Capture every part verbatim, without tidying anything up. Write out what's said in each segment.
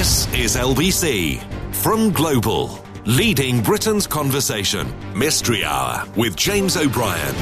This is L B C from Global, leading Britain's conversation. Mystery Hour with James O'Brien.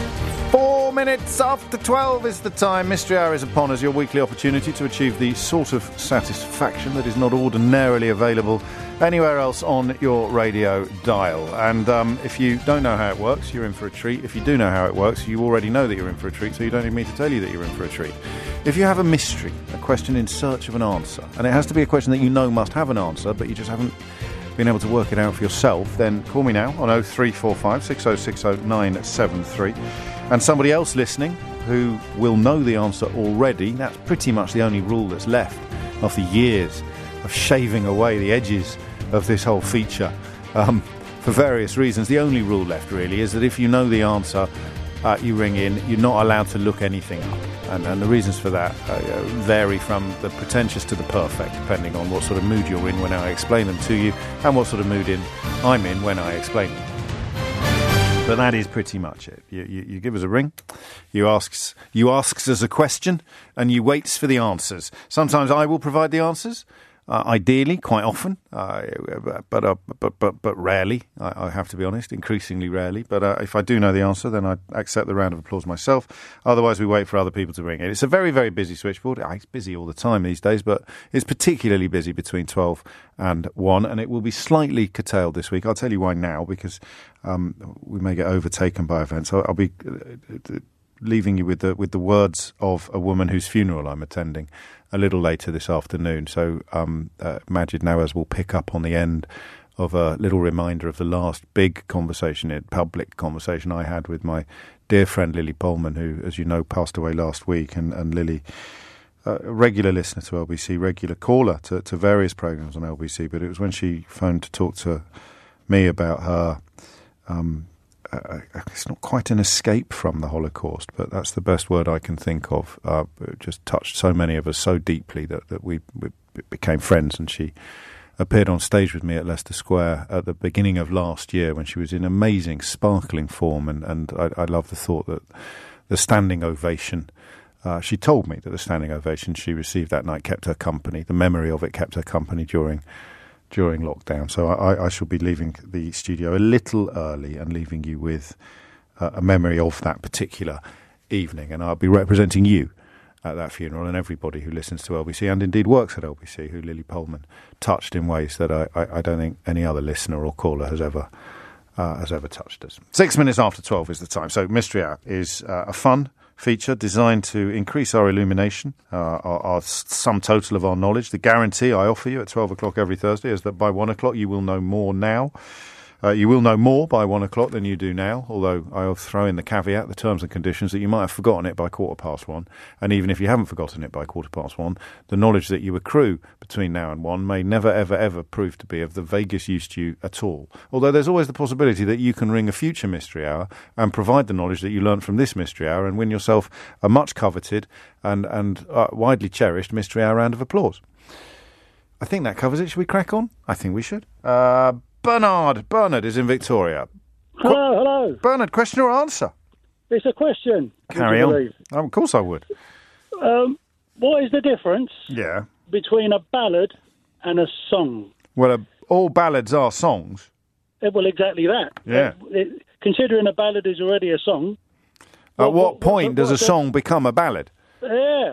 Four minutes after twelve is the time. Mystery Hour is upon us, your weekly opportunity to achieve the sort of satisfaction that is not ordinarily available anywhere else on your radio dial. And um, if you don't know how it works, you're in for a treat. If you do know how it works, you already know that you're in for a treat, so you don't need me to tell you that you're in for a treat. If you have a mystery, a question in search of an answer, and it has to be a question that you know must have an answer, but you just haven't been able to work it out for yourself, then call me now on oh three four five, six oh six oh, nine seven three. And somebody else listening who will know the answer already, that's pretty much the only rule that's left after years of shaving away the edges of this whole feature. Um, for various reasons, the only rule left really is that if you know the answer, uh, you ring in, you're not allowed to look anything up. And, and the reasons for that uh, vary from the pretentious to the perfect, depending on what sort of mood you're in when I explain them to you, and what sort of mood in I'm in when I explain them. But that is pretty much it. You, you, you give us a ring, you asks, you asks us a question, and you waits for the answers. Sometimes I will provide the answers, uh, ideally, quite often, uh, but, uh, but but but rarely. I, I have to be honest, increasingly rarely. But uh, if I do know the answer, then I accept the round of applause myself. Otherwise, we wait for other people to ring it. It's a very very busy switchboard. It's busy all the time these days, but it's particularly busy between twelve and one, and it will be slightly curtailed this week. I'll tell you why now, because um, we may get overtaken by events. I'll, I'll be uh, leaving you with the with the words of a woman whose funeral I'm attending a little later this afternoon. So um, uh, Majid Nawaz will pick up on the end of a little reminder of the last big conversation, public conversation I had with my dear friend Lily Polman, who, as you know, passed away last week. And, and Lily, uh, a regular listener to L B C, regular caller to, to various programmes on L B C, but it was when she phoned to talk to me about her um, Uh, it's not quite an escape from the Holocaust, but that's the best word I can think of. Uh, it just touched so many of us so deeply that, that we, we became friends, and she appeared on stage with me at Leicester Square at the beginning of last year when she was in amazing, sparkling form, and, and I, I love the thought that the standing ovation, uh, she told me that the standing ovation she received that night kept her company, the memory of it kept her company during during lockdown. So I, I shall be leaving the studio a little early and leaving you with uh, a memory of that particular evening. And I'll be representing you at that funeral and everybody who listens to L B C and indeed works at L B C, who Lily Polman touched in ways that I, I, I don't think any other listener or caller has ever uh, has ever touched us. Six minutes after twelve is the time. So Mystery Hour is uh, a fun feature designed to increase our illumination, uh, our, our sum total of our knowledge. The guarantee I offer you at twelve o'clock every Thursday is that by one o'clock you will know more now. Uh, you will know more by one o'clock than you do now, although I'll throw in the caveat, the terms and conditions, that you might have forgotten it by quarter past one. And even if you haven't forgotten it by quarter past one, the knowledge that you accrue between now and one may never, ever, ever prove to be of the vaguest use to you at all. Although there's always the possibility that you can ring a future Mystery Hour and provide the knowledge that you learnt from this Mystery Hour and win yourself a much coveted and, and uh, widely cherished Mystery Hour round of applause. I think that covers it. Should we crack on? I think we should. Uh... Bernard. Bernard is in Victoria. Hello, Qu- hello. Bernard, question or answer? It's a question. Carry on. Oh, of course I would. Um, what is the difference yeah. between a ballad and a song? Well, uh, all ballads are songs. Uh, well, exactly that. Yeah. Uh, it, considering a ballad is already a song. At what, what, what point what, does what, a song become a ballad? Yeah.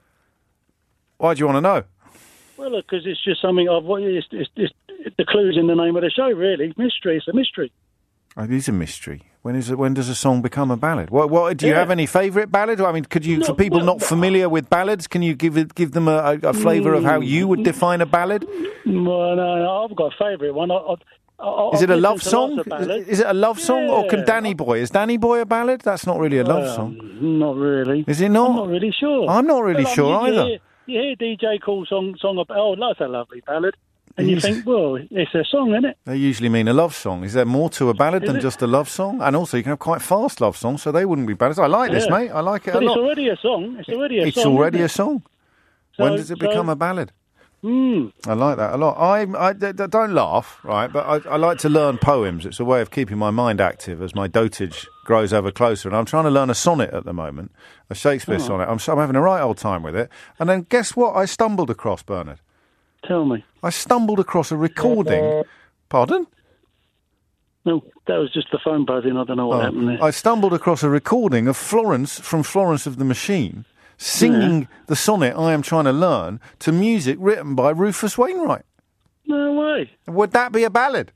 Why do you want to know? Well, because it's just something I've... It's, it's, it's, the clue's in the name of the show, really. Mystery. It's a mystery. Oh, it is a mystery. When is it? When does a song become a ballad? What? What? Do you yeah. have any favourite ballad? I mean, could you, no, for people well, not familiar with ballads, can you give it, give them a, a flavour mm, of how you would define a ballad? Well, no, no I've got a favourite one. I, I, I, is it a love song? Is, is it a love song, yeah. or can Danny Boy? Is Danny Boy a ballad? That's not really a love um, song. Not really. Is it not? I'm not really sure. I'm not really well, sure I mean, you either. Hear, you hear D J call song song about, oh, that's a lovely ballad. And you think, well, it's a song, isn't it? They usually mean a love song. Is there more to a ballad Is than it? just a love song? And also, you can have quite fast love songs, so they wouldn't be ballads. I like yeah. this, mate. I like it but a lot. It's already a song. It's already a it's song. It's already isn't a it? song. So, when does it so, become a ballad? Mm. I like that a lot. I, I, I don't laugh, right? But I, I like to learn poems. It's a way of keeping my mind active as my dotage grows ever closer. And I'm trying to learn a sonnet at the moment, a Shakespeare oh. sonnet. I'm, I'm having a right old time with it. And then guess what I stumbled across, Bernard? Tell me. I stumbled across a recording. Pardon? No, that was just the phone buzzing. I don't know what Oh, happened there. I stumbled across a recording of Florence from Florence of the Machine singing Yeah. the sonnet I am trying to learn to music written by Rufus Wainwright. No way. Would that be a ballad?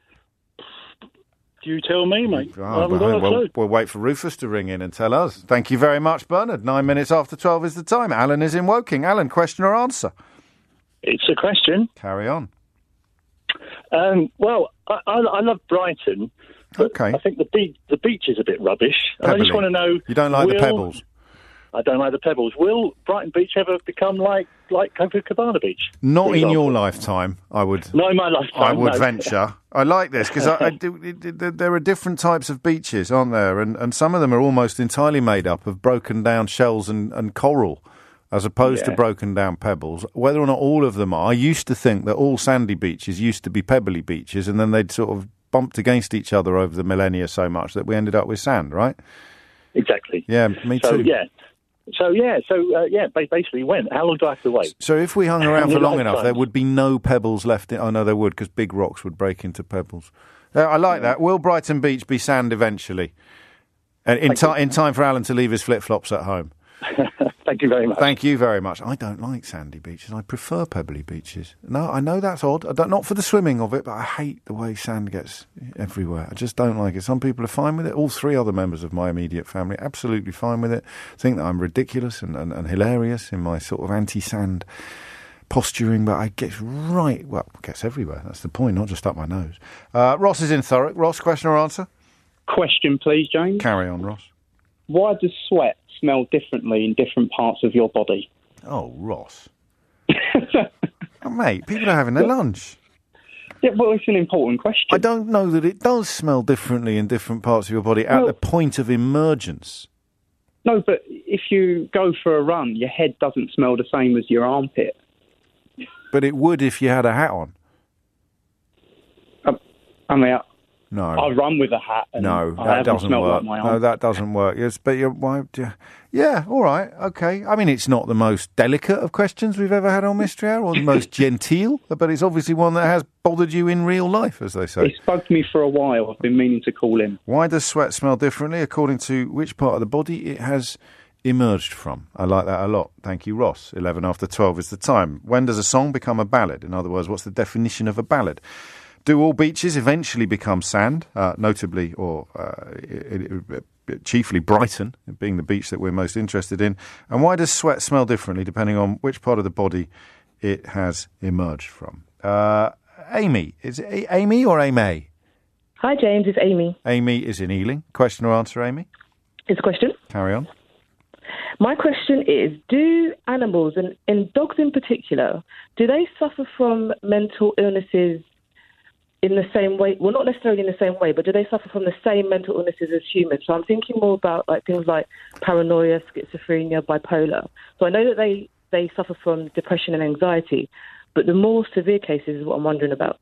You tell me, mate. Oh, I haven't got a well, clue. we'll wait for Rufus to ring in and tell us. Thank you very much, Bernard. Nine minutes after twelve is the time. Alan is in Woking. Alan, question or answer? It's a question. Carry on. Um, well, I, I, I love Brighton. But Okay. I think the beach, the beach is a bit rubbish. And I just Pebbly. want to know. You don't like the will- pebbles? I don't like the pebbles. Will Brighton Beach ever become like like Copacabana Beach? Not for in your example? lifetime, I would. Not in my lifetime. I would no. venture. I like this because I, I do, it, it, there are different types of beaches, aren't there? And, and some of them are almost entirely made up of broken down shells and, and coral, as opposed to Yeah. broken down pebbles. Whether or not all of them are, I used to think that all sandy beaches used to be pebbly beaches, and then they'd sort of bumped against each other over the millennia so much that we ended up with sand, right? Exactly. Yeah, me So too. yeah. So yeah. So uh, yeah. ba- Basically, when? How long do I have to wait? So if we hung around for How long many enough, there lifetimes? would be no pebbles left. In, oh, no, there would, because big rocks would break into pebbles. Uh, I like that. Will Brighton Beach be sand eventually? And in, ti in time for Alan to leave his flip-flops at home. Thank you very much. Thank you very much. I don't like sandy beaches. I prefer pebbly beaches. No, I know that's odd. I don't, not for the swimming of it, but I hate the way sand gets everywhere. I just don't like it. Some people are fine with it. All three other members of my immediate family absolutely fine with it. Think that I'm ridiculous and, and, and hilarious in my sort of anti-sand posturing, but I get right, well, it gets everywhere. That's the point, not just up my nose. Uh, Ross is in Thurrock. Ross, question or answer? Question, please, James. Carry on, Ross. Why does sweat smell differently in different parts of your body? Oh, Ross. Oh, mate, people are having their lunch. Yeah, well, it's an important question. I don't know that it does smell differently in different parts of your body at Well- the point of emergence. No, but if you go for a run, your head doesn't smell the same as your armpit. But it would if you had a hat on. I, I mean, I, No. I run with a hat, and No, I that haven't doesn't smelled work. like my No, armpit. that doesn't work. Yes, but you're, why, yeah, yeah, all right, okay. I mean, it's not the most delicate of questions we've ever had on Mystery Hour, or the most genteel, but it's obviously one that has bothered you in real life, as they say. It's bugged me for a while. I've been meaning to call in. Why does sweat smell differently according to which part of the body it has emerged from? I like that a lot. Thank you, Ross. eleven after twelve is the time. When does a song become a ballad? In other words, what's the definition of a ballad? Do all beaches eventually become sand? Uh, notably, or uh, it, it, it, chiefly Brighton, being the beach that we're most interested in. And why does sweat smell differently depending on which part of the body it has emerged from? Uh, Amy. Is it A- Amy or Amy? Hi, James. It's Amy. Amy is in Ealing. Question or answer, Amy? It's a question. Carry on. My question is, do animals, and, and dogs in particular, do they suffer from mental illnesses in the same way? Well, not necessarily in the same way, but do they suffer from the same mental illnesses as humans? So I'm thinking more about like things like paranoia, schizophrenia, bipolar. So I know that they, they suffer from depression and anxiety, but the more severe cases is what I'm wondering about.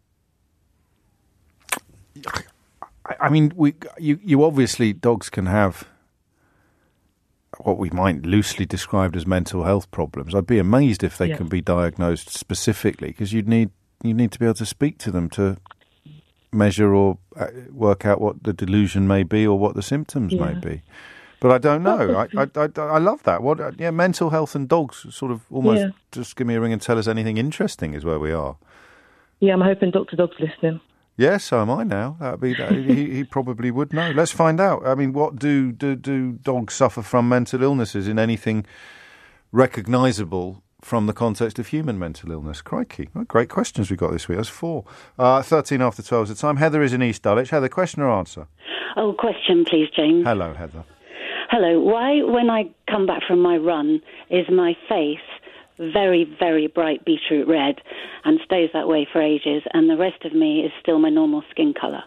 I, I mean, we you, you obviously, dogs can have what we might loosely describe as mental health problems. I'd be amazed if they Yeah. can be diagnosed specifically, because you'd need you need to be able to speak to them to measure or uh, work out what the delusion may be or what the symptoms may Yeah. be. But I don't know. I, I, I, I love that. What? uh, Yeah, mental health and dogs sort of almost Yeah. just give me a ring and tell us anything interesting is where we are. Yeah, I'm hoping Doctor Dog's listening. Yes, so am I now. That'd be that, he, he probably would know. Let's find out. I mean, what do, do do dogs suffer from mental illnesses in anything recognisable from the context of human mental illness? Crikey. What great questions we got this week. That's four. Uh, thirteen after twelve is the time. Heather is in East Dulwich. Heather, question or answer? Oh, question, please, James. Hello, Heather. Hello. Why, when I come back from my run, is my face very, very bright beetroot red and stays that way for ages, and the rest of me is still my normal skin colour?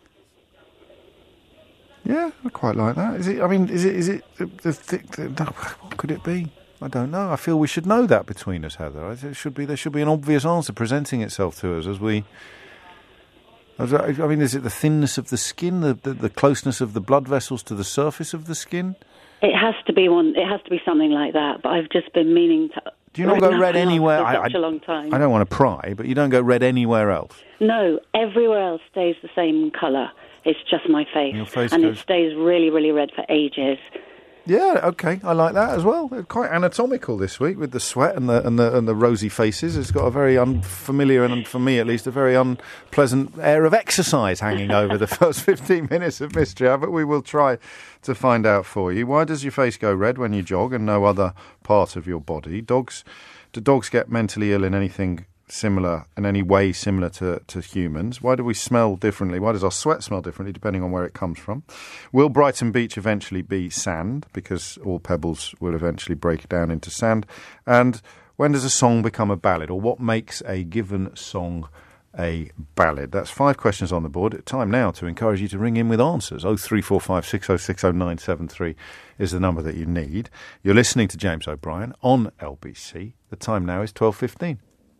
Yeah, I quite like that. Is it? I mean, is it? Is it the, the thick? The, no, what could it be? I don't know. I feel we should know that between us, Heather. I think it should be. There should be an obvious answer presenting itself to us as we. As I I mean, is it the thinness of the skin, the, the the closeness of the blood vessels to the surface of the skin? It has to be one. It has to be something like that. But I've just been meaning to Do you not go red not anywhere? For I, such I, a long time. I don't want to pry, but you don't go red anywhere else. No, everywhere else stays the same colour. It's just my face. Your face and goes... it stays really, really red for ages. Yeah, okay, I like that as well. Quite anatomical this week with the sweat and the and the and the rosy faces. It's got a very unfamiliar and, for me at least, a very unpleasant air of exercise hanging over the first fifteen minutes of Mystery Hour, but we will try to find out for you. Why does your face go red when you jog and no other part of your body? Dogs, do dogs get mentally ill in anything similar, in any way similar to, to humans? Why do we smell differently? Why does our sweat smell differently depending on where it comes from? Will Brighton Beach eventually be sand, because all pebbles will eventually break down into sand? And when does a song become a ballad, or what makes a given song a ballad? That's five questions on the board. Time now to encourage you to ring in with answers. oh three four five six oh six oh nine seven three is the number that you need. You're listening to James O'Brien on L B C. The time now is twelve fifteen.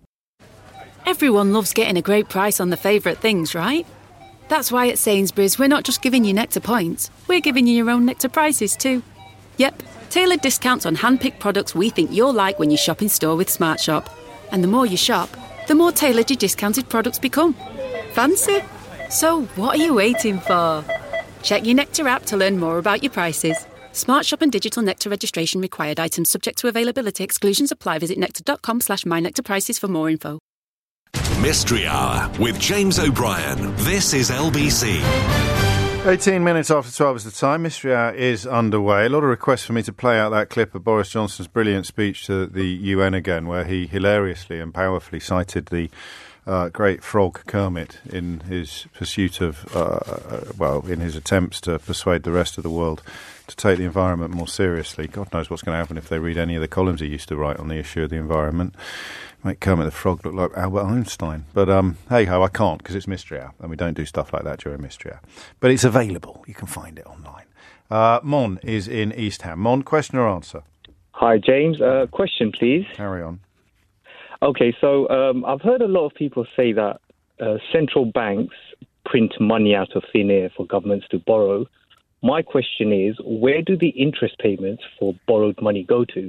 Everyone loves getting a great price on their favourite things, right? That's why at Sainsbury's we're not just giving you Nectar points, we're giving you your own Nectar prices too. Yep, tailored discounts on hand-picked products we think you'll like when you shop in store with Smart Shop. And the more you shop, the more tailored your discounted products become. Fancy? So what are you waiting for? Check your Nectar app to learn more about your prices. Smart Shop and digital Nectar registration required. Items subject to availability. Exclusions apply. Visit nectar.com slash my Nectar prices for more info. Mystery Hour with James O'Brien. This is L B C. eighteen minutes after twelve is the time. Mystery Hour is underway. A lot of requests for me to play out that clip of Boris Johnson's brilliant speech to the U N again, where he hilariously and powerfully cited the uh, great frog Kermit in his pursuit of, uh, well, in his attempts to persuade the rest of the world to take the environment more seriously. God knows what's going to happen if they read any of the columns he used to write on the issue of the environment. Make Kermit the Frog look like Albert Einstein. But um, hey-ho, I can't, because it's Mystery Hour, and we don't do stuff like that during Mystery Hour. But it's available. You can find it online. Uh, Mon is in East Ham. Mon, question or answer? Hi, James. Uh, question, please. Carry on. Okay, so um, I've heard a lot of people say that uh, central banks print money out of thin air for governments to borrow. My question is, where do the interest payments for borrowed money go to?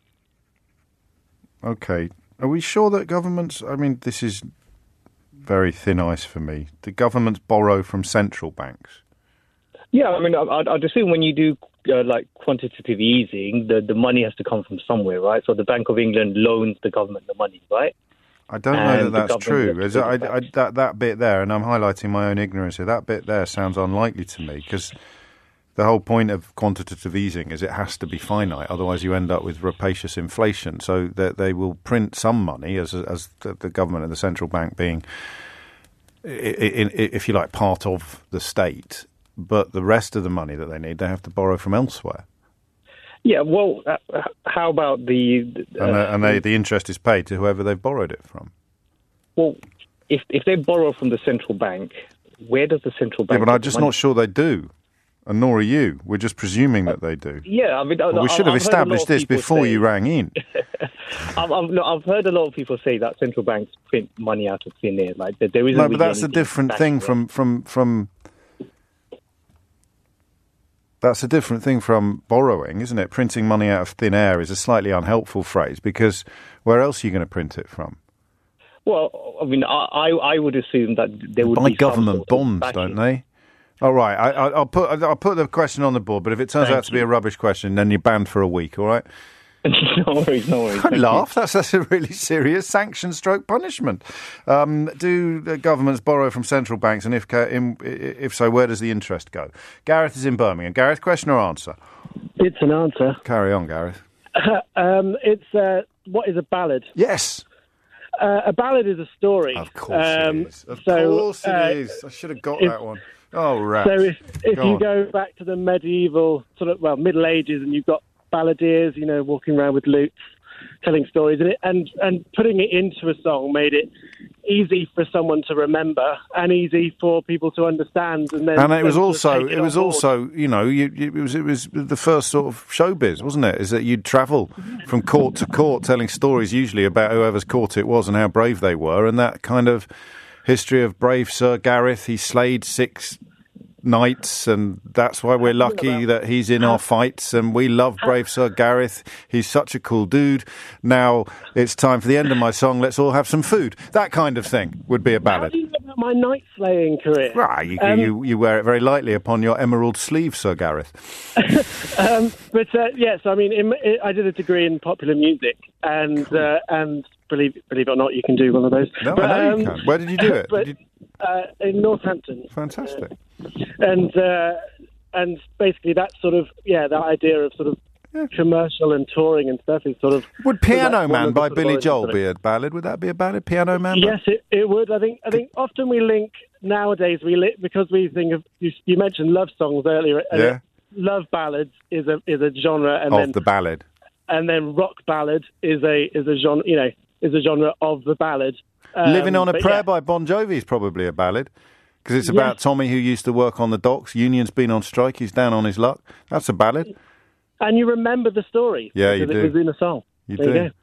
Okay. Are we sure that governments... I mean, this is very thin ice for me. Do governments borrow from central banks? Yeah, I mean, I'd, I'd assume when you do, uh, like, quantitative easing, the, the money has to come from somewhere, right? So the Bank of England loans the government the money, right? I don't and know that that's true. Is it, I, I, that, that bit there, and I'm highlighting my own ignorance here, that bit there sounds unlikely to me, because... the whole point of quantitative easing is it has to be finite, otherwise you end up with rapacious inflation. So that they will print some money, as as the, the government and the central bank being, in, in, if you like, part of the state. But the rest of the money that they need, they have to borrow from elsewhere. Yeah, well, uh, how about the... Uh, and uh, and they, the interest is paid to whoever they've borrowed it from. Well, if if they borrow from the central bank, where does the central bank... Yeah, but I'm just not sure they do. And nor are you. We're just presuming that they do. Yeah, I mean... Well, we should have I've established this before say, you rang in. I've, I've, no, I've heard a lot of people say that central banks print money out of thin air. Like, that there isn't no, really but that's a different thing from, from, from... That's a different thing from borrowing, isn't it? Printing money out of thin air is a slightly unhelpful phrase, because where else are you going to print it from? Well, I mean, I, I would assume that there would Buy be government bonds, don't they? All right, I, I, I'll put I'll put the question on the board, but if it turns Thank out to you. be a rubbish question, then you're banned for a week, all right? no worries, no worries. Don't laugh. That's, that's a really serious sanction stroke punishment. Um, do the governments borrow from central banks, and if in, if so, where does the interest go? Gareth is in Birmingham. Gareth, question or answer? It's an answer. Carry on, Gareth. um, it's uh, what is a ballad? Yes. Uh, a ballad is a story. Of course um, it is. Of so, course it uh, is. I should have got if, that one. Oh, right. So if, if go you on. go back to the medieval, sort of, well, Middle Ages, and you've got balladeers, you know, walking around with lutes, telling stories, and, it, and and putting it into a song made it easy for someone to remember and easy for people to understand. And then and it was then also, it it was board. also, you know, you, you, it was it was the first sort of showbiz, wasn't it? Is that you'd travel from court to court, telling stories usually about whoever's court it was and how brave they were, and that kind of history of brave Sir Gareth. He slayed six knights, and that's why we're lucky that he's in our fights, and we love brave Sir Gareth. He's such a cool dude. Now it's time for the end of my song. Let's all have some food. That kind of thing would be a ballad. How do you know about my knight slaying career? Right, you, Um, you, you wear it very lightly upon your emerald sleeve, Sir Gareth. um, but uh, yes, I mean, in, in, I did a degree in popular music, and uh, and believe believe it or not, you can do one of those. No, but, I know um, you can. Where did you do it? But, Did you... uh, in Northampton. Fantastic. Uh, and uh, and basically, that sort of yeah, that idea of sort of yeah. commercial and touring and stuff is sort of. Would Piano Man by Billy Billy Joel be a ballad? Would that be a ballad? Piano Man. Yes, it, it would. I think. I think often we link nowadays we li- because we think of you, you mentioned love songs earlier. And Yeah. Love ballads is a is a genre, and Of then the ballad. and then rock ballad is a is a genre. You know, is a genre of the ballad. Um, Living on a but Prayer yeah. by Bon Jovi is probably a ballad. Because it's about Yes. Tommy who used to work on the docks. Union's been on strike. He's down on his luck. That's a ballad. And you remember the story. Yeah, you because do. It was in a song. You there do. You go.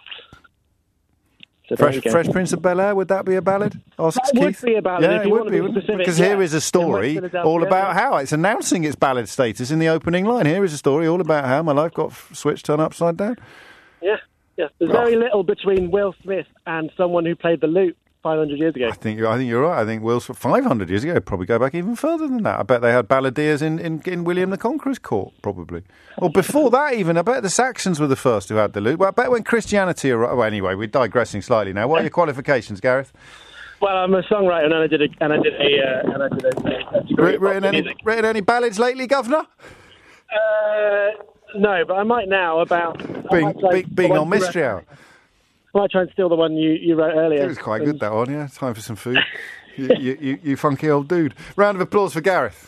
So there Fresh, you go. Fresh Prince of Bel-Air, would that be a ballad? Asks That would Keith. be a ballad Yeah, if it you would want to be. be wouldn't it? specific, Because yeah. here is a In story West all Philadelphia, about yeah. how it's announcing its ballad status in the opening line. Here is a story all about how my life got f- switched turned upside down. Yeah, yeah. There's Oh. very little between Will Smith and someone who played the lute five hundred years ago. I think you're, I think you're right. I think Will's five hundred years ago, probably go back even further than that. I bet they had balladeers in, in, in William the Conqueror's court, probably. Or before that even, I bet the Saxons were the first who had the lute. Well, I bet when Christianity arrived... Well, anyway, we're digressing slightly now. What are your qualifications, Gareth? Well, I'm a songwriter, and I did a, and I did a, uh, and I did a, a degree Writ- in Written any, music. written any ballads lately, Governor? Uh, no, but I might now about I Being, might try be, and- being the on one you Mystery wrote- Hour. I might try and steal the one you, you wrote earlier. It was quite good, that one, yeah. Time for some food. you, you, you, you funky old dude. Round of applause for Gareth.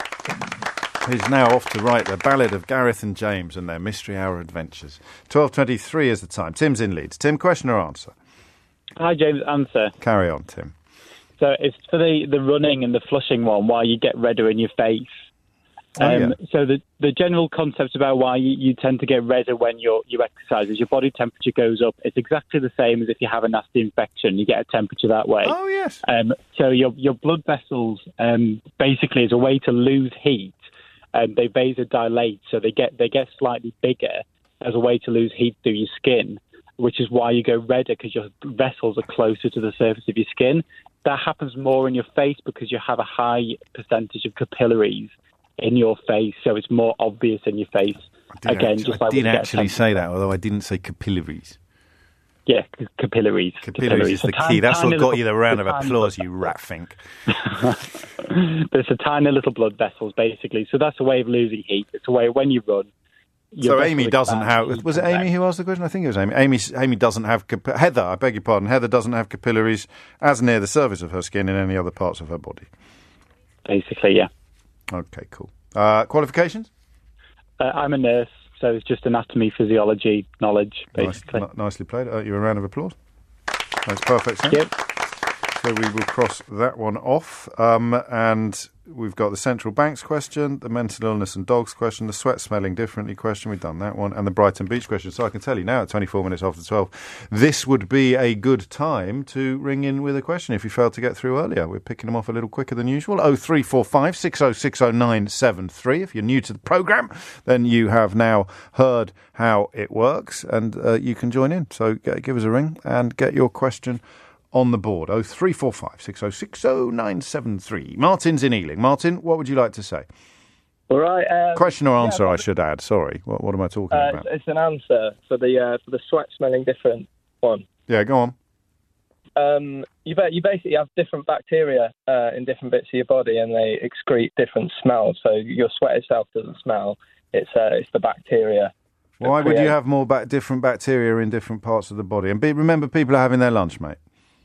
He's now off to write the ballad of Gareth and James and their Mystery Hour adventures. twelve twenty-three is the time. Tim's in Leeds. Tim, question or answer? Hi, James. Answer. Carry on, Tim. So it's for the, the running and the flushing one, why you get redder in your face. Oh, Um, yeah. So the the general concept about why you, you tend to get redder when you're, you exercise is your body temperature goes up. It's exactly the same as if you have a nasty infection. You get a temperature that way. Oh, yes. Um, so your your blood vessels um, basically is a way to lose heat. Um, they vasodilate, so they get they get slightly bigger as a way to lose heat through your skin, which is why you go redder because your vessels are closer to the surface of your skin. That happens more in your face because you have a high percentage of capillaries in your face, so it's more obvious in your face. I did, Again, actually, just I like did when you get actually a say that, although I didn't say capillaries. Yeah, c- capillaries. Capillaries is the A key. tiny- That's what tiny got little- you the round of tiny applause, little- you rat fink. There's a tiny little blood vessels, basically. So that's a way of losing heat. It's a way when you run. your So Amy vessels doesn't expand, have... you Was it come Amy back. who asked the question? I think it was Amy. Amy, Amy doesn't have... Cap- Heather, I beg your pardon. Heather doesn't have capillaries as near the surface of her skin in any other parts of her body. Basically, yeah. Okay, cool. Uh, qualifications? Uh, I'm a nurse, so it's just anatomy, physiology, knowledge, Nice, basically. n- nicely played. Uh, you a round of applause. That's perfect. Sense. Yep. So we will cross that one off. Um, and we've got the central banks question, the mental illness and dogs question, the sweat smelling differently question. We've done that one. And the Brighton Beach question. So I can tell you now at twenty-four minutes after twelve, this would be a good time to ring in with a question if you failed to get through earlier. We're picking them off a little quicker than usual. oh three four five, six oh six oh nine seven three. If you're new to the programme, then you have now heard how it works and uh, you can join in. So get, give us a ring and get your question on the board. oh three four five, six oh six oh nine seven three. Martin's in Ealing. Martin, what would you like to say? All right. Um, Question or yeah, answer, I well, should add. Sorry. What, what am I talking uh, about? it's, it's an answer for the uh, for the sweat smelling different one. Yeah, go on. Um, you bet you basically have different bacteria uh, in different bits of your body, and they excrete different smells. So your sweat itself doesn't smell; it's uh, it's the bacteria. that Why would you create- have more ba- different bacteria in different parts of the body? And be, remember, people are having their lunch, mate.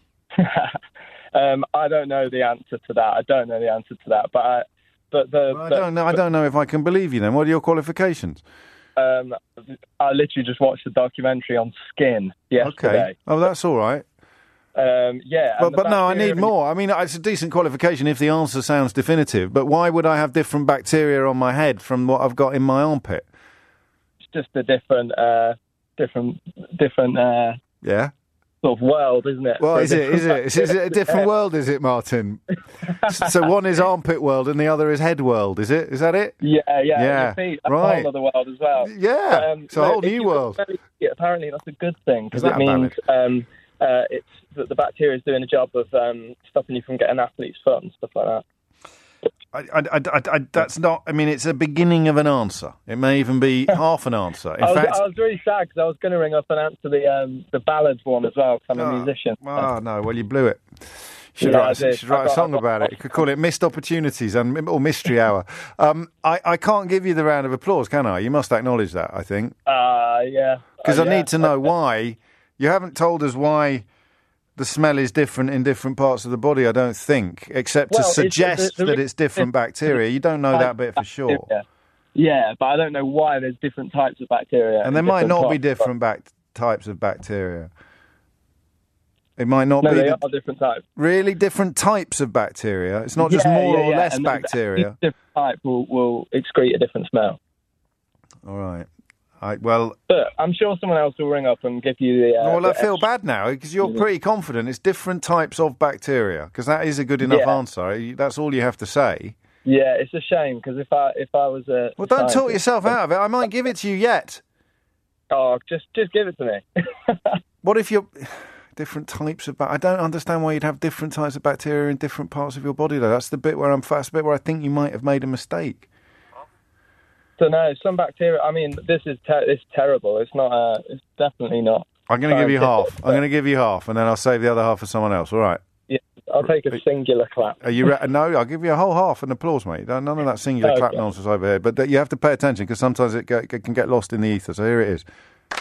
um, I don't know the answer to that. I don't know the answer to that, but I, but the I but- don't know. I don't know if I can believe you. Then, what are your qualifications? Um, I literally just watched a documentary on skin yesterday. Okay. Oh, that's all right. Um, yeah, But, and the but no, I bacteria need in- more. I mean, it's a decent qualification if the answer sounds definitive. But why would I have different bacteria on my head from what I've got in my armpit? It's just a different, uh, different, different. Uh, Yeah. sort of world, isn't it? Well, For a is it? different Is it? Is, is it a different Yeah. world? Is it, Martin? So one is armpit world and the other is head world. Is it? Is that it? Yeah, yeah, Yeah, your feet, that's right. a whole other world as well. Yeah, Um, it's a no, whole if new you world. can smell it, apparently, that's a good thing because Is that it means valid? um, uh, it's that the bacteria is doing a job of um, stopping you from getting athlete's foot and stuff like that. I, I, I, I, I, that's not. I mean, it's a beginning of an answer. It may even be half an answer. In I, was, fact, I was really sad because I was going to ring up and answer the um, the ballads one as well because I'm a musician. oh no, well you blew it. You should Yeah, write, I you did. should write I a got- song I got- about it. You could call it Missed Opportunities and or Mystery Hour. Um, I, I can't give you the round of applause, can I? You must acknowledge that, I think. Uh, yeah. Because Uh, I yeah. need to know why. You haven't told us why the smell is different in different parts of the body, I don't think, except Well, to it's- suggest the- the- that it's different bacteria. You don't know that bit for sure. Bacteria. Yeah, but I don't know why there's different types of bacteria. And there in might different not be parts, different bac- types of bacteria. It might not but- No, be they the- are different types. really different types of bacteria. It's not just Yeah, more yeah, or yeah. less And bacteria. Each different type will, will excrete a different smell. All right. I, well, But I'm sure someone else will ring up and give you the. Uh, well, I the feel extra- bad now because you're pretty confident it's different types of bacteria because that is a good enough Yeah. answer. That's all you have to say. Yeah, it's a shame because if I if I was a Well, don't talk scientist- yourself out of it. I might give it to you yet. Oh, just just give it to me. What if you're different types of? Ba- I don't understand why you'd have different types of bacteria in different parts of your body. Though that's the bit where I'm. That's the bit where I think you might have made a mistake. So no, some bacteria. I mean, this is ter- it's terrible. It's not. Uh, it's definitely not. I'm going to give you half. scientific, I'm going to give you half, and then I'll save the other half for someone else. All right. Yeah, I'll take a singular clap. Are you? Re- no, I'll give you a whole half and applause, mate. None of that singular Okay. clap nonsense over here. But th- you have to pay attention because sometimes it, get, it can get lost in the ether. So here it is.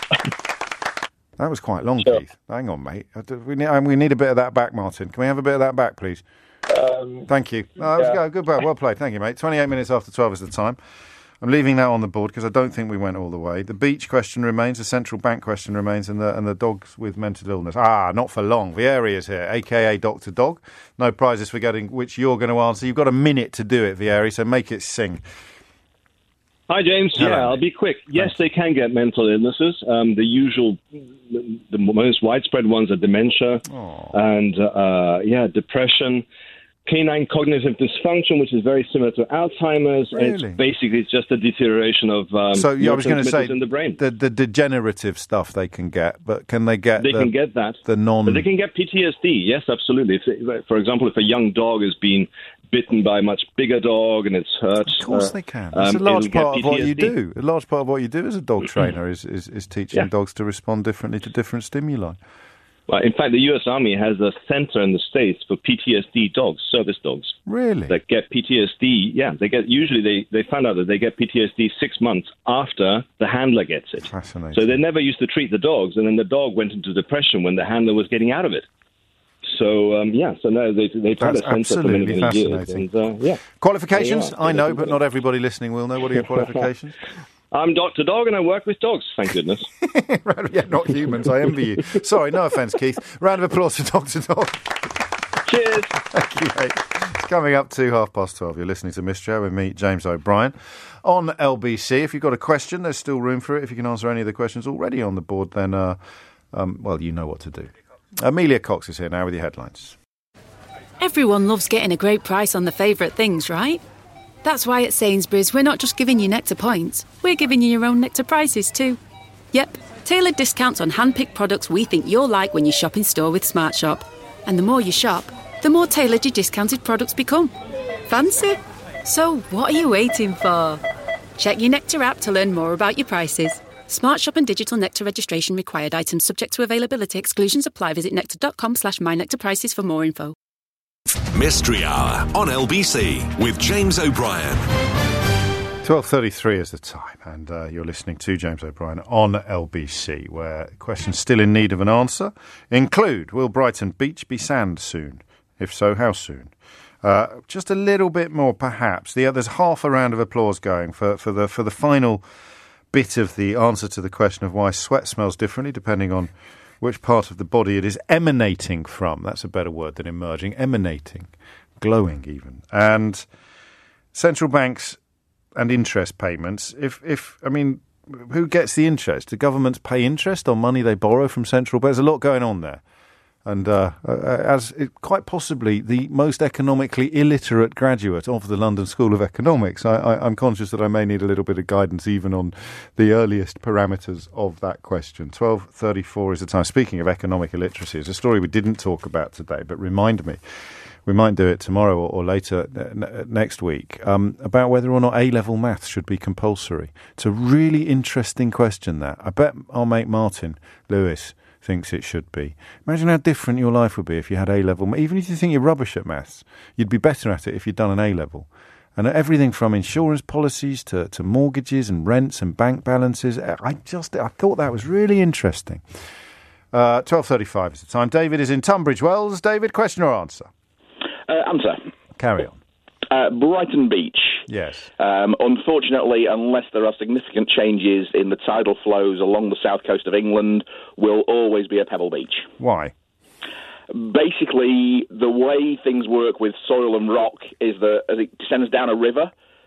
That was quite long, Sure. Keith. Hang on, mate. I do- We need, um, we need a bit of that back, Martin. Can we have a bit of that back, please? Um, Thank you. No, that was yeah. good. Good, well played. Thank you, mate. twenty-eight minutes after twelve is the time. I'm leaving that on the board because I don't think we went all the way. The beach question remains, the central bank question remains, and the and the dogs with mental illness. Ah, not for long. Vieri is here, a k a. Doctor Dog. No prizes for getting which you're going to answer. You've got a minute to do it, Vieri, so make it sing. Hi, James. Hello, yeah, I'll mate. be quick. Yes, they can get mental illnesses. Um, the usual, the most widespread ones are dementia and, uh, yeah, depression, canine cognitive dysfunction, which is very similar to Alzheimer's. Really? It's basically just a deterioration of um, So yeah, I was going to say neurotransmitters in the brain. the the degenerative stuff they can get, but can they get? They the, can get that. the non. But they can get P T S D. Yes, absolutely. If, for example, if a young dog is being bitten by a much bigger dog and it's hurt. Of course uh, they can. um, It's a large it'll get part of what you P T S D. do. A large part of what you do as a dog trainer is, is, is teaching Yeah. dogs to respond differently to different stimuli. Well, in fact, the U S Army has a center in the States for P T S D dogs, service dogs. Really? That get P T S D. Yeah, they get. Usually, they they found out that they get P T S D six months after the handler gets it. Fascinating. So they never used to treat the dogs, and then the dog went into depression when the handler was getting out of it. So um, yeah, so no, they they've had That's a center for many, absolutely many years, fascinating. and uh, yeah. Qualifications? There you are. I know, but not everybody listening will know. What are your qualifications? I'm Doctor Dog, and I work with dogs. Thank goodness. Yeah, not humans. I envy you. Sorry, no offence, Keith. Round of applause for Doctor Dog. Cheers. Thank you, mate. It's coming up to half past twelve. You're listening to Mystery Hour with me, James O'Brien, on L B C. If you've got a question, there's still room for it. If you can answer any of the questions already on the board, then, uh, um, well, you know what to do. Amelia Cox is here now with your headlines. Everyone loves getting a great price on their favourite things, right? That's why at Sainsbury's we're not just giving you Nectar points, we're giving you your own Nectar prices too. Yep, tailored discounts on hand-picked products we think you'll like when you shop in store with Smart Shop. And the more you shop, the more tailored your discounted products become. Fancy? So what are you waiting for? Check your Nectar app to learn more about your prices. Smart Shop and digital Nectar registration required. Items subject to availability. Exclusions apply. Visit nectar.com slash my Nectar prices for more info. Mystery Hour on L B C with James O'Brien. twelve thirty-three is the time, and uh, you're listening to James O'Brien on L B C, where questions still in need of an answer include: will Brighton Beach be sand soon? If so, how soon? Uh, just a little bit more, perhaps. The There's half a round of applause going for, for the for the final bit of the answer to the question of why sweat smells differently depending on which part of the body it is emanating from. That's a better word than emerging. Emanating, glowing even. And central banks and interest payments. If, if I mean, who gets the interest? Do governments pay interest on money they borrow from central banks? There's a lot going on there. And uh, as it, quite possibly the most economically illiterate graduate of the London School of Economics, I, I, I'm conscious that I may need a little bit of guidance even on the earliest parameters of that question. twelve thirty-four is the time. Speaking of economic illiteracy, it's a story we didn't talk about today, but remind me, we might do it tomorrow or, or later n- next week, um, about whether or not A-level maths should be compulsory. It's a really interesting question, that. I bet our mate Martin Lewis thinks it should be. Imagine how different your life would be if you had A-level. Even if you think you're rubbish at maths, you'd be better at it if you'd done an A-level. And everything from insurance policies to, to mortgages and rents and bank balances. I just I thought that was really interesting. Uh, twelve thirty-five is the time. David is in Tunbridge Wells. David, question or answer? Uh, answer. Carry on. Uh, Brighton Beach. Yes. Um, unfortunately, unless there are significant changes in the tidal flows along the south coast of England, will always be a pebble beach. Why? Basically, the way things work with soil and rock is that as it descends down a river,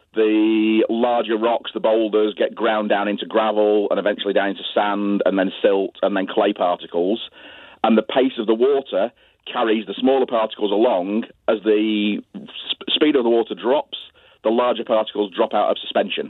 the larger rocks, the boulders, get ground down into gravel and eventually down into sand and then silt and then clay particles. And the pace of the water carries the smaller particles along. As the sp- speed of the water drops, the larger particles drop out of suspension.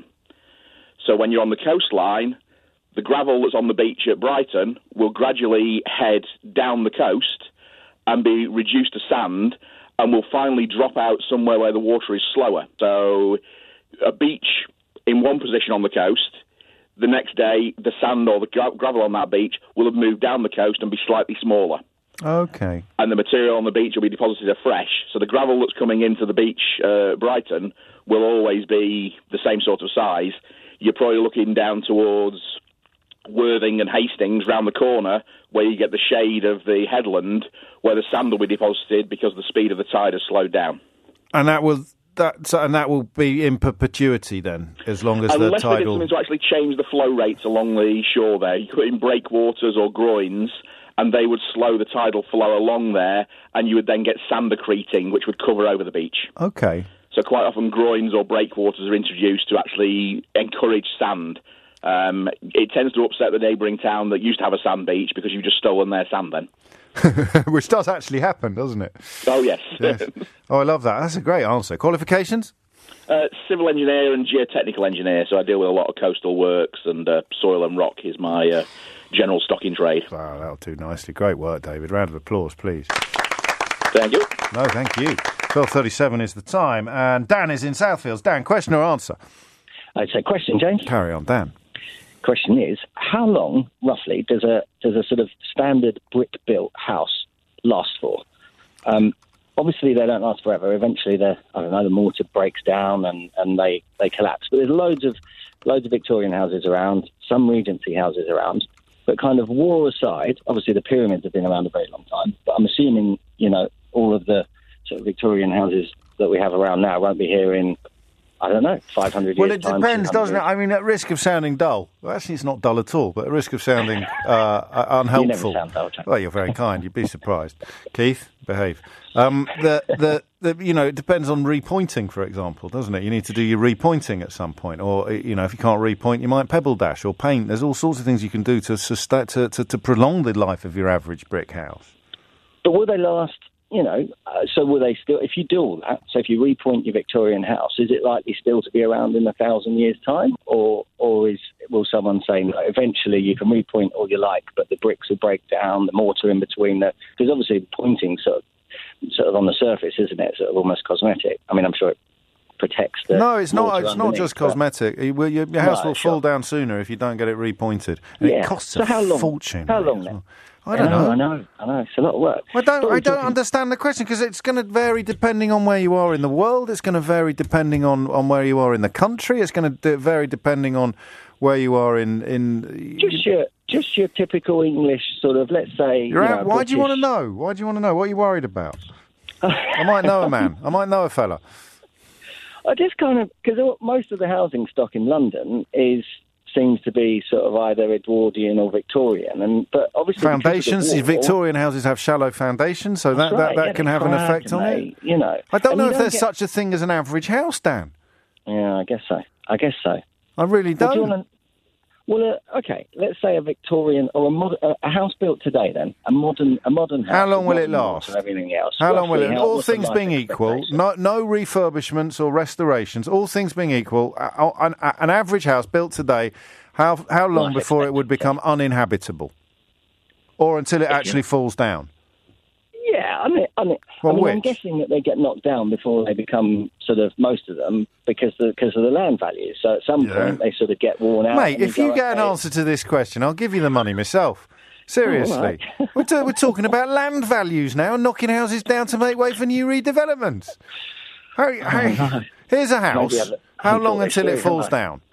So when you're on the coastline, the gravel that's on the beach at Brighton will gradually head down the coast and be reduced to sand and will finally drop out somewhere where the water is slower. So a beach in one position on the coast, the next day the sand or the gra- gravel on that beach will have moved down the coast and be slightly smaller. Okay. And the material on the beach will be deposited afresh. So the gravel that's coming into the beach, uh, Brighton, will always be the same sort of size. You're probably looking down towards Worthing and Hastings round the corner, where you get the shade of the headland, where the sand will be deposited because the speed of the tide has slowed down. And that will that and that will be in perpetuity then, as long as Unless the they did tidal. something to actually change the flow rates along the shore there. You put in breakwaters or groins, and they would slow the tidal flow along there, and you would then get sand accreting, which would cover over the beach. Okay. So quite often groins or breakwaters are introduced to actually encourage sand. Um, it tends to upset the neighbouring town that used to have a sand beach because you've just stolen their sand then. Which does actually happen, doesn't it? Oh, yes. Yes. Oh, I love that. That's a great answer. Qualifications? Uh, civil engineer and geotechnical engineer, so I deal with a lot of coastal works, and uh, soil and rock is my uh, general stock in trade. Wow, that'll do nicely. Great work, David. Round of applause, please. Thank you. No, thank you. twelve thirty-seven is the time, and Dan is in Southfields. Dan, question or answer? I'd say question, James. Carry on, Dan. Question is, how long, roughly, does a does a sort of standard brick-built house last for? Um, obviously, they don't last forever. Eventually, the I don't know, the mortar breaks down and, and they, they collapse. But there's loads of loads of Victorian houses around, some Regency houses around. But kind of war aside, obviously the pyramids have been around a very long time. But I'm assuming, you know, all of the sort of Victorian houses that we have around now won't be here in, I don't know, five hundred Well, years. it time, depends, doesn't it? years. I mean, at risk of sounding dull. Well, actually, it's not dull at all, but at risk of sounding uh, unhelpful. You never sound dull, Jack. Well, you're very kind. You'd be surprised. Keith, behave. Um, the, the, the, you know, it depends on repointing, for example, doesn't it? You need to do your repointing at some point. Or, you know, if you can't repoint, you might pebble dash or paint. There's all sorts of things you can do to, sustain, to, to, to prolong the life of your average brick house. But will they last, you know, uh, so will they still, if you do all that, so if you repoint your Victorian house, is it likely still to be around in a thousand years' time? Or or is will someone say, no, eventually you can repoint all you like, but the bricks will break down, the mortar in between, the because obviously the pointing sort of, sort of on the surface, isn't it, sort of almost cosmetic? I mean, I'm sure it protects the No, it's not. mortar It's not underneath, just but- cosmetic. It will- Your, your house Right, will sure. fall down sooner if you don't get it repointed, and Yeah. it costs So a how long? fortune. How mate, long as then? well. I don't I know, know. I know, I know. It's a lot of work. I don't. But I we're don't talking- understand the question because it's going to vary depending on where you are in the world. It's going to vary depending on, on where you are in the country. It's going to vary depending on where you are in in. Just your, just your typical English sort of, let's say. You're you out, know, why do you want to British- know? Why do you want to know? What are you worried about? I might know a man. I might know a fella. I just kind of, because most of the housing stock in London is seems to be sort of either Edwardian or Victorian, and but obviously because of the Foundations. war- Victorian houses have shallow foundations, so that, That's that, right, that yeah, can they have an crack effect and on they- it. You know, I don't And know you if there's get- such a thing as an average house, Dan. Yeah, I guess so. I guess so. I really Well, do you don't. wanna- Well, uh, okay, let's say a Victorian or a, mod- a house built today then, a modern a modern house. How long will modern it last? And everything else. How long will Roughly, it? how- All what's the things life being equal, expectation? no, no refurbishments or restorations. All things being equal, uh, an, an average house built today, how how long Life before it would become uninhabitable, or until it actually falls down? Yeah, I mean, I mean, Well, I mean I'm which? guessing that they get knocked down before they become sort of most of them because the, because of the land value. So at some Yeah. point they sort of get worn out. Mate, and if go, you get an okay, answer to this question, I'll give you the money myself. Seriously. Oh, all right. we're, t- we're talking about land values now, knocking houses down to make way for new redevelopments. How, how, here's a house. Maybe I've- How I've long thought this until it through, falls haven't I? down?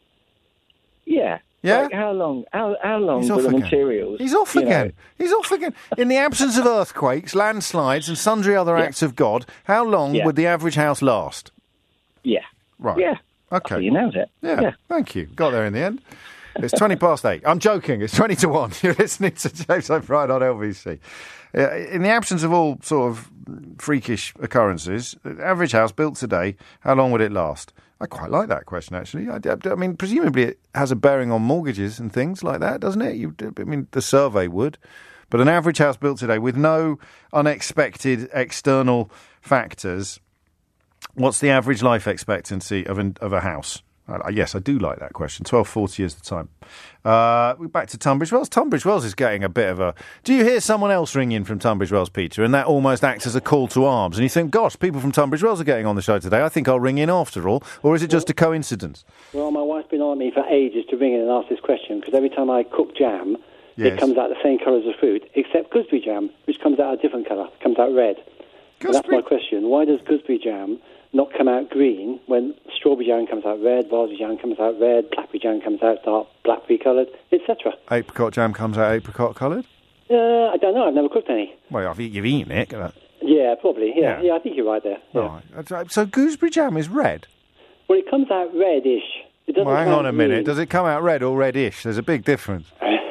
Yeah. Yeah? Like how long? How how long He's do off the again. materials? He's off you know- again. He's off again. In the absence of earthquakes, landslides, and sundry other acts of God, how long Yeah. would the average house last? Yeah. Right. Yeah. Okay. You nailed it. Yeah. Yeah. Thank you. Got there in the end. It's twenty past eight. I'm joking. It's twenty to one. You're listening to James O'Brien on L V C. Uh, in the absence of all sort of freakish occurrences, the average house built today, how long would it last? I quite like that question, actually. I, I mean, presumably it has a bearing on mortgages and things like that, doesn't it? You, I mean, the survey would. But an average house built today with no unexpected external factors, what's the average life expectancy of, an, of a house? Uh, yes, I do like that question. twelve forty is the time. Uh, we're back to Tunbridge Wells. Tunbridge Wells is getting a bit of a... Do you hear someone else ring in from Tunbridge Wells, Peter, and that almost acts as a call to arms? And you think, gosh, people from Tunbridge Wells are getting on the show today. I think I'll ring in after all. Or is it just a coincidence? Well, my wife's been on me for ages to ring in and ask this question because every time I cook jam, Yes. it comes out the same colour as the fruit, except gooseberry jam, which comes out a different colour, comes out red. And that's my question. Why does gooseberry jam not come out green when strawberry jam comes out red, raspberry jam comes out red, blackberry jam comes out dark blackberry coloured, et cetera? Apricot jam comes out apricot coloured? Uh, I don't know. I've never cooked any. Well, I've, you've eaten it. uh, Yeah, probably. Yeah, Yeah. yeah. I think you're right there. Yeah. Right. That's right. So gooseberry jam is red? Well, it comes out reddish. It doesn't Well, hang come on out a minute. green. Does it come out red or reddish? There's a big difference.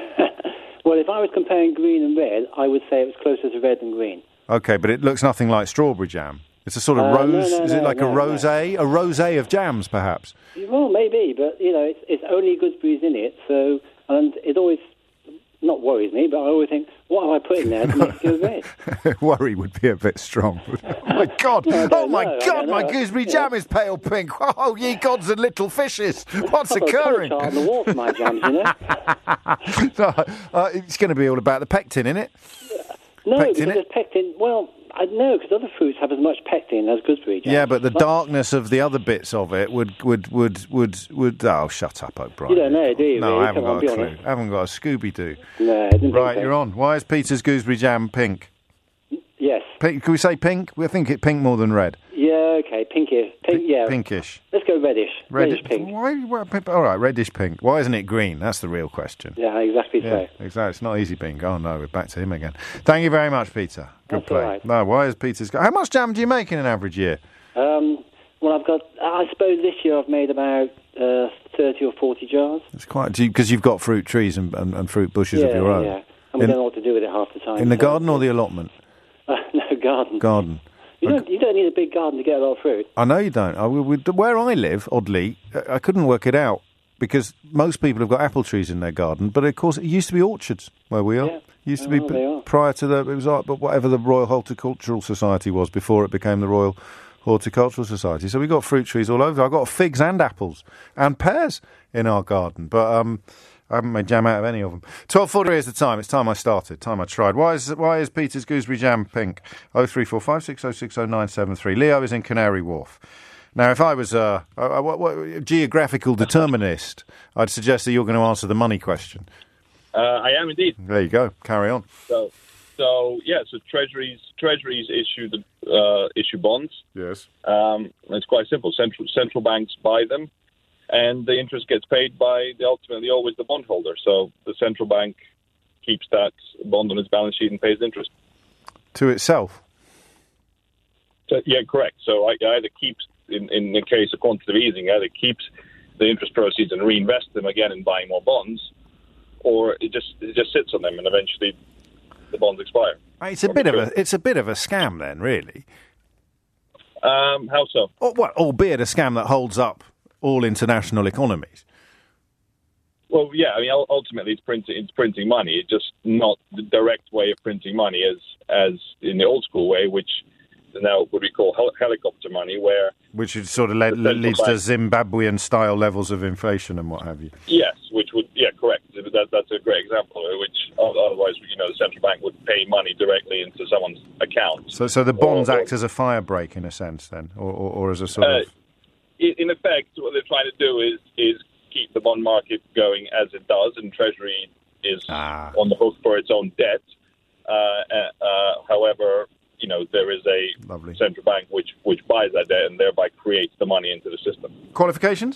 Well, if I was comparing green and red, I would say it was closer to red than green. Okay, but it looks nothing like strawberry jam. It's a sort of Uh, no, rose. no, is it no, like no, a rosé? A rosé of jams, perhaps? Well, maybe, but you know, it's, it's only gooseberries in it, so and it always not worries me, but I always think, what have I put in there to make it go red? Worry would be a bit strong. Oh my God! No, I Oh don't my know, I God! don't My know. gooseberry Yeah. jam is pale pink. Oh, ye gods and little fishes! What's I've got a colour occurring? chart on the wall for my jams, you know. uh, it's going to be all about the pectin, isn't it? No, Pectin because it? there's pectin. Well, I know because other fruits have as much pectin as gooseberry jam. Yeah, but the Like- darkness of the other bits of it would would would would would. Oh, shut up, O'Brien. You don't know, do you? No, really? I haven't Come on, got be a clue. honest. I haven't got a Scooby Doo. No, I didn't think Right, so. you're on. Why is Peter's gooseberry jam pink? Yes. Pink, can we say pink? I think it pink more than red. Yeah. Okay. Pinkish. Pink. Yeah. Pinkish. Let's go reddish. Red- Reddish pink. Why, why, all right, reddish pink. Why isn't it green? That's the real question. Yeah. Exactly Yeah, so. exactly. It's not easy pink. Oh no, we're back to him again. Thank you very much, Peter. Good That's play. all right. No, why is Peter's? How much jam do you make in an average year? Um. Well, I've got. I suppose this year I've made about uh, thirty or forty jars. It's quite because you've got fruit trees and, and, and fruit bushes yeah. of your own. Yeah. And we In- don't know what to do with it half the time. In the so- garden or the allotment? Uh, no garden. Garden. You don't. You don't need a big garden to get a lot of fruit. I know you don't. I, we, we, where I live, oddly, I I couldn't work it out because most people have got apple trees in their garden, but of course it used to be orchards where we are. Yeah. Used to Oh, be they are. prior to the it was like, but whatever the Royal Horticultural Society was before it became the Royal Horticultural Society. So we got fruit trees all over. I got figs and apples and pears in our garden, but um, I haven't made jam out of any of them. Twelve forty is the time. It's time I started. Time I tried. Why is why is Peter's gooseberry jam pink? Oh three four five six oh six oh nine seven three. Leo is in Canary Wharf. Now, if I was a, a, a, a geographical determinist, I'd suggest that you're going to answer the money question. Uh, I am indeed. There you go. Carry on. So, so yeah. So treasuries, treasuries issue the uh, issue bonds. Yes. Um, it's quite simple. Central central banks buy them, and the interest gets paid by the ultimately always the bondholder. So the central bank keeps that bond on its balance sheet and pays interest. To itself. So, yeah, correct. So I either keeps in in the case of quantitative easing, either keeps the interest proceeds and reinvests them again in buying more bonds, or it just it just sits on them and eventually the bonds expire. It's a bit of a it's a bit of a scam then, really. Um, how so? Or, well, albeit a scam that holds up all international economies. Well, yeah, I mean, ul- ultimately it's printing, it's printing money. It's just not the direct way of printing money as as in the old school way, which is now what we call hel- helicopter money, where... Which is sort of led, leads to Zimbabwean-style levels of inflation and what have you. Yes, which would, yeah, correct. That, that's a great example, which otherwise, you know, the central bank would pay money directly into someone's account. So so the bonds or, act as a fire break, in a sense, then, or, or, or as a sort uh, of... In effect, what they're trying to do is is keep the bond market going as it does, and Treasury is ah. on the hook for its own debt. Uh, uh, however, you know, there is a Lovely. central bank which, which buys that debt and thereby creates the money into the system. Qualifications?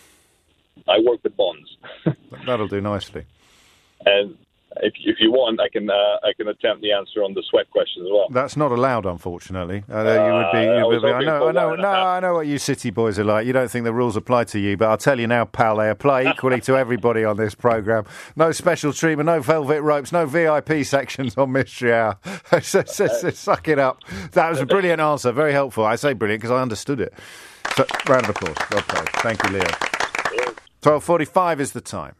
I work with bonds. That'll do nicely. And if if you want, I can uh, I can attempt the answer on the sweat question as well. That's not allowed, unfortunately. Uh, you would be. Uh, You I would was be I hoping know. for I know. one and No, a half. I know what you city boys are like. You don't think the rules apply to you, but I'll tell you now, pal. They apply equally to everybody on this programme. No special treatment, no velvet ropes, no V I P sections on Mystery Hour. so, so, so, suck it up. That was a brilliant answer. Very helpful. I say brilliant because I understood it. So, round of applause. Well played. Thank you, Leo. Twelve forty-five is the time.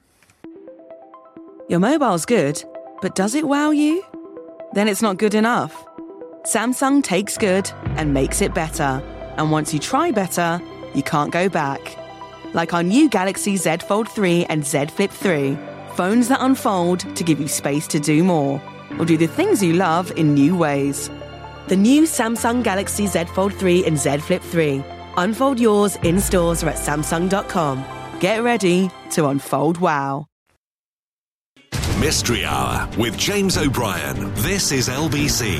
Your mobile's good, but does it wow you? Then it's not good enough. Samsung takes good and makes it better. And once you try better, you can't go back. Like our new Galaxy Z Fold three and Z Flip three. Phones that unfold to give you space to do more. Or do the things you love in new ways. The new Samsung Galaxy Z Fold three and Z Flip three. Unfold yours in stores or at samsung dot com. Get ready to unfold wow. Mystery Hour with James O'Brien. This is L B C.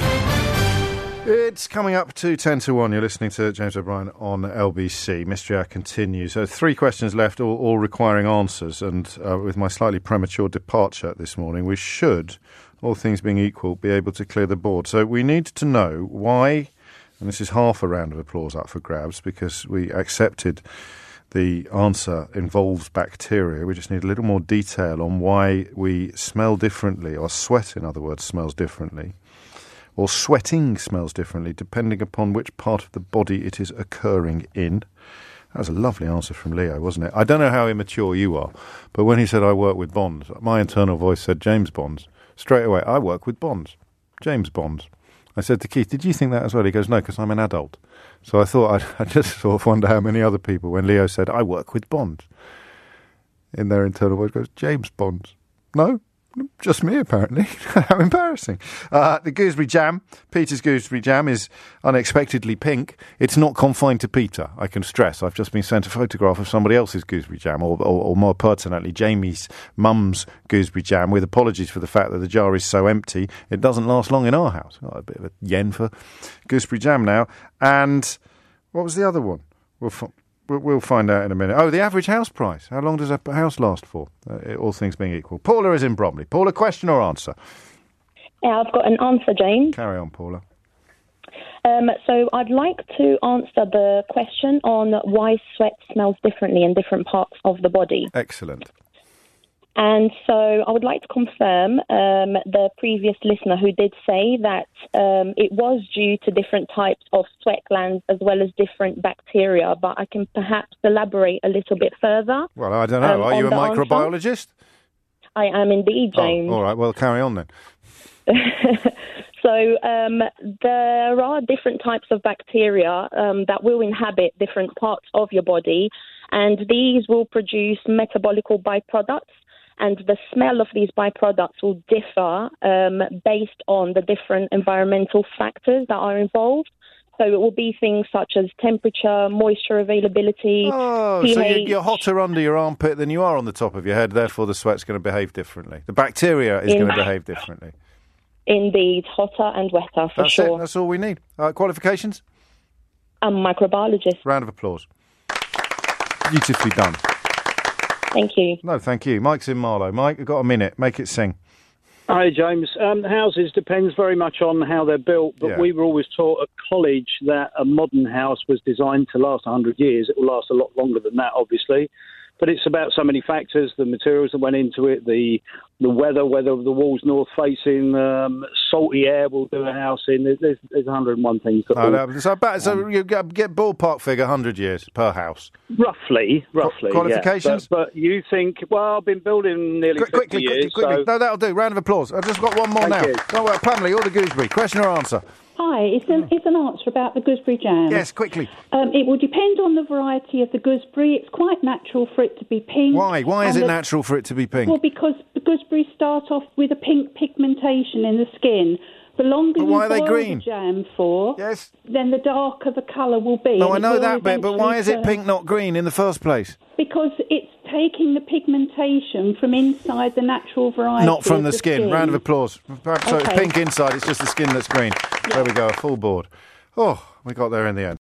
It's coming up to ten to one. You're listening to James O'Brien on L B C. Mystery Hour continues. So three questions left, all, all requiring answers. And uh, with my slightly premature departure this morning, we should, all things being equal, be able to clear the board. So we need to know why, and this is half a round of applause up for grabs, because we accepted the answer involves bacteria. We just need a little more detail on why we smell differently, or sweat, in other words, smells differently, or sweating smells differently, depending upon which part of the body it is occurring in. That was a lovely answer from Leo, wasn't it? I don't know how immature you are, but when he said, I work with bonds, my internal voice said, James Bonds. Straight away, I work with bonds. James Bonds. I said to Keith, did you think that as well? He goes, no, because I'm an adult. So I thought, I'd, I just sort of wonder how many other people, when Leo said, I work with bonds, in their internal voice goes, James Bonds. No? Just me, apparently. How embarrassing. Uh, the gooseberry jam, Peter's gooseberry jam, is unexpectedly pink. It's not confined to Peter, I can stress. I've just been sent a photograph of somebody else's gooseberry jam, or, or, or more pertinently, Jamie's mum's gooseberry jam, with apologies for the fact that the jar is so empty, it doesn't last long in our house. Got a bit of a yen for gooseberry jam now. And what was the other one? We'll f- We'll find out in a minute. Oh, the average house price. How long does a house last for? Uh, all things being equal. Paula is in Bromley. Paula, question or answer? Yeah, I've got an answer, James. Carry on, Paula. Um, so I'd like to answer the question on why sweat smells differently in different parts of the body. Excellent. And so I would like to confirm um, the previous listener who did say that um, it was due to different types of sweat glands as well as different bacteria, but I can perhaps elaborate a little bit further. Well, I don't know. Um, Are you a on the microbiologist? answer. I am indeed, James. Oh, all right. Well, carry on then. So um, there are different types of bacteria um, that will inhabit different parts of your body, and these will produce metabolical byproducts. And the smell of these byproducts will differ um, based on the different environmental factors that are involved. So it will be things such as temperature, moisture availability, Oh, pH. so you're, you're hotter under your armpit than you are on the top of your head, therefore the sweat's going to behave differently. The bacteria is In- going to behave differently. Indeed, hotter and wetter, for That's sure. it. That's all we need. Uh, qualifications? I'm a microbiologist. Round of applause. Beautifully done. Thank you. No, thank you. Mike's in Marlow. Mike, you've got a minute. Make it sing. Hi, James. Um, houses depends very much on how they're built, but Yeah. we were always taught at college that a modern house was designed to last one hundred years. It will last a lot longer than that, obviously. but it's about so many factors: the materials that went into it, the the weather, whether the wall's north facing, um, salty air will do a house in. There's, there's, there's one hundred and one things. That Oh, will, no, so about, so you get, get ballpark figure one hundred years per house. Roughly, roughly. Qu- qualifications? Yeah. But, but you think, well, I've been building nearly Qu- fifty quickly, years. quickly, quickly. So No, that'll do. Round of applause. I've just got one more Thank now. you. Oh, well, Pamela, you're the gooseberry. Question or answer? Hi, it's an, it's an answer about the gooseberry jam. Yes, quickly. Um, it will depend on the variety of the gooseberry. It's quite natural for it to be pink. Why? Why is And it the- natural for it to be pink? Well, because the gooseberries start off with a pink pigmentation in the skin. The longer But you why are they boil green? the jam for, yes. then the darker the colour will be. No, and I it know will that bit, but why is it eventually pink, not green, in the first place? turn- Because it's taking the pigmentation from inside the natural variety. Not from of the skin. Round of applause. Perhaps so it's Okay. pink inside, it's just the skin that's green. There we go, a full board. Oh, we got there in the end.